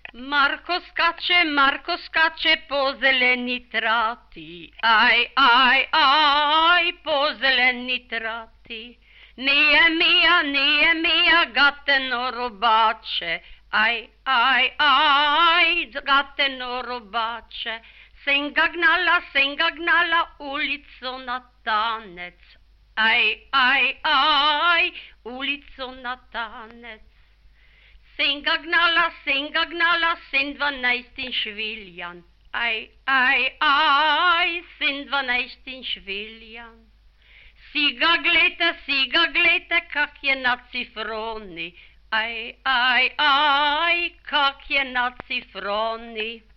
Marko skače po zeleni trati, aj, po zeleni trati. Nije mija, gateno robače, aj, gateno robače. Sem ga gnala ulico na tanec, aj, ulico na tanec. Sem ga gnala, sem 12 šviljan, aj, sem 12 šviljan. Si ga glejte, kak je na cifroni, aj, kak je na cifroni.